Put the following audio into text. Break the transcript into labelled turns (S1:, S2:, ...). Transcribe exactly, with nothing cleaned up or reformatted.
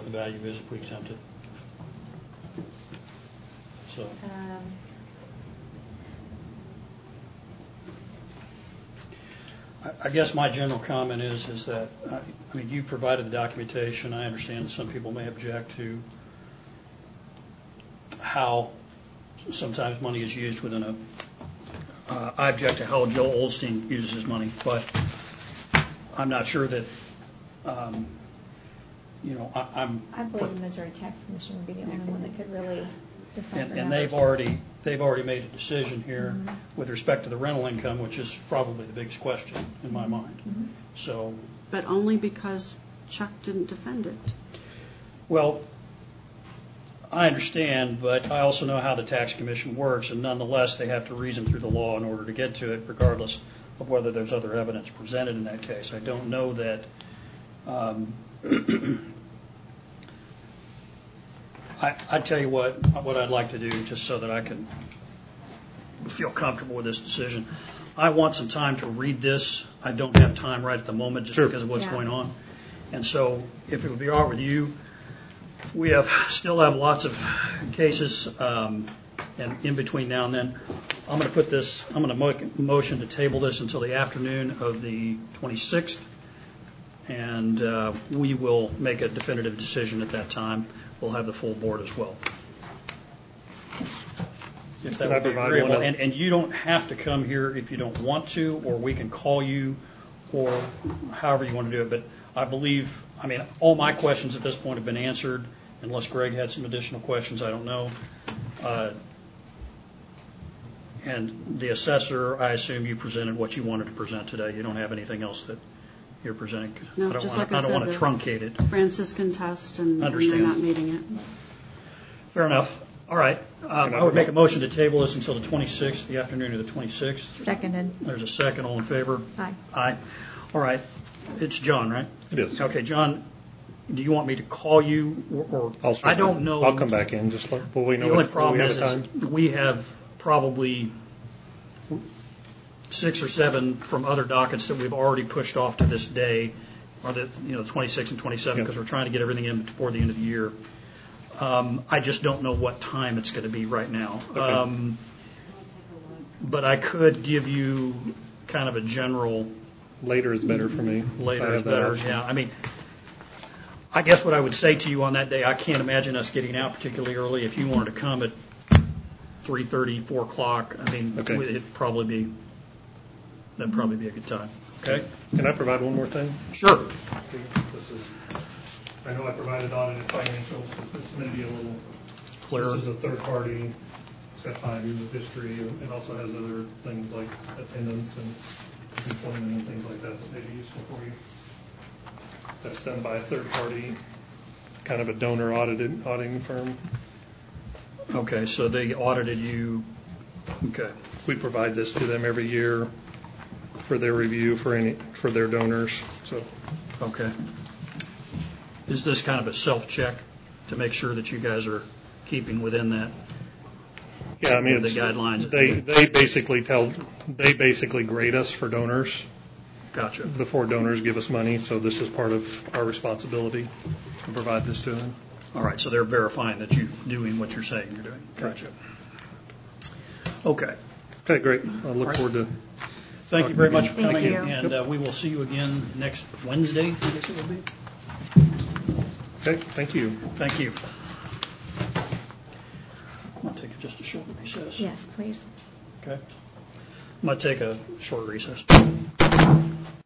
S1: the value is if we exempt it. So.
S2: Um,
S1: I guess my general comment is is that, I mean, you provided the documentation. I understand some people may object to how sometimes money is used within a, uh, I object to how Joe Oldstein uses his money, but I'm not sure that, um, you know, I, I'm.
S2: I believe the Missouri Tax Commission would be the only one that could really decide.
S1: And,
S2: the
S1: and they've
S2: numbers.
S1: already they've already made a decision here
S2: Mm-hmm.
S1: with respect to the rental income, which is probably the biggest question in my mind.
S2: Mm-hmm.
S1: So,
S3: but only because Chuck didn't defend it.
S1: well, I understand, but I also know how the tax commission works, and nonetheless, they have to reason through the law in order to get to it, regardless of whether there's other evidence presented in that case. I don't know that. Um, I, I tell you what, what I'd like to do, just so that I can feel comfortable with this decision. I want some time to read this. I don't have time right at the moment just
S4: Sure.
S1: because of what's
S2: Yeah.
S1: going on. And so if it would be all right with you, we have still have lots of cases, um, and in between now and then, I'm going to put this, I'm going to mo- motion to table this until the afternoon of the twenty-sixth, and uh, we will make a definitive decision at that time. We'll have the full board as well. If that
S4: Can I
S1: would be
S4: provide
S1: agreeable.
S4: one of-
S1: And, and you don't have to come here if you don't want to, or we can call you, or however you want to do it. But I believe, I mean, all my questions at this point have been answered, unless Greg had some additional questions, I don't know. Uh, and the assessor, I assume you presented what you wanted to present today. You don't have anything else that you're presenting?
S3: No,
S1: I don't
S3: just
S1: want
S3: like I
S1: to, I don't want to
S3: said,
S1: truncate it.
S3: Franciscan test, and, and they're
S1: Understand.
S3: not meeting it.
S1: Fair enough. All right. Um,
S4: I
S1: I would make a motion to table this until the twenty-sixth, the afternoon of the twenty-sixth.
S2: Seconded.
S1: There's a second. All in favor?
S2: Aye.
S1: Aye. All right. It's John, right?
S4: It is.
S1: Okay, John, do you want me to call you, or, or
S4: I'll
S1: I don't know.
S4: I'll come back in. Just let, will we know
S1: The only
S4: if, will
S1: problem
S4: we have
S1: is,
S4: a time?
S1: is we have probably six or seven from other dockets that we've already pushed off to this day, or the you know twenty-six and twenty-seven,
S4: Yeah.
S1: because we're trying to get everything in before the end of the year. Um, I just don't know what time it's going to be right now.
S4: Okay.
S1: Um, but I could give you kind of a general.
S4: Later is better for me. if I
S1: Later
S4: have
S1: is
S4: that
S1: better.
S4: option.
S1: Yeah. I mean, I guess what I would say to you on that day, I can't imagine us getting out particularly early. If you wanted to come at three thirty, four o'clock, I mean,
S4: Okay.
S1: it'd probably be that'd probably be a good time. Okay.
S4: Can I provide one more thing?
S1: Sure.
S4: This is, I know I provided audited financials, but this may be a little
S1: Clearer.
S4: This is a third party. It's got five years of history. It also has other things like attendance and employment and things like that that may be useful for you. That's done by a third party, kind of a donor audited auditing firm.
S1: Okay. So they audited you. Okay.
S4: We provide this to them every year for their review for any for their donors. So
S1: Okay. Is this kind of a self-check to make sure that you guys are keeping within that?
S4: yeah, I mean
S1: The
S4: it's,
S1: guidelines.
S4: They they basically tell they basically grade us for donors
S1: Gotcha.
S4: before donors give us money. So this is part of our responsibility to provide this to them.
S1: All right. So they're verifying that you're doing what you're saying you're doing. Gotcha. Okay.
S4: Okay, great. I look
S1: right.
S4: forward to.
S1: Thank you very much for
S2: Thank
S1: coming,
S2: you.
S1: and uh, we will see you again next Wednesday, I guess it will be.
S4: Okay, thank you.
S1: Thank you. I'm going to take just a short recess.
S2: Yes, please.
S1: Okay. I'm going to take a short recess.